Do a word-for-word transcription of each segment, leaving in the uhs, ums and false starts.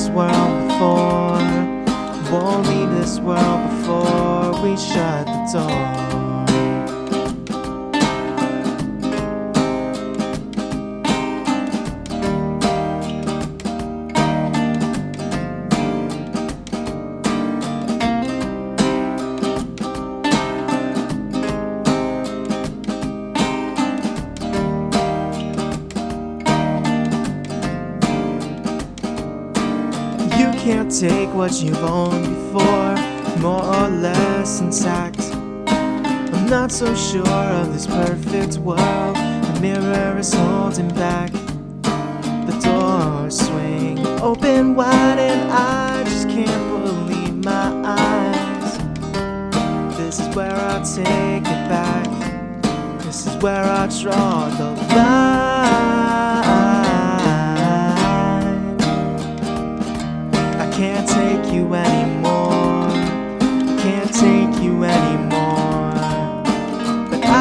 this world before. Won't leave this world before we shut the door. You can't take what you've owned before, more or less intact. I'm not so sure of this perfect world. The mirror is holding back. The doors swing open wide and I just can't believe my eyes. This is where I take it back. This is where I draw the line. Can't take you anymore, can't take you anymore. But I,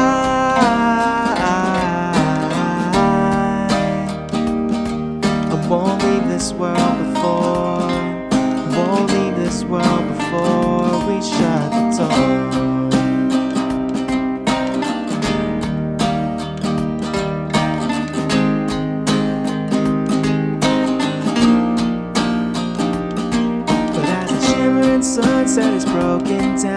I won't leave this world before, won't leave this world before we shut the door. Sunset is broken down.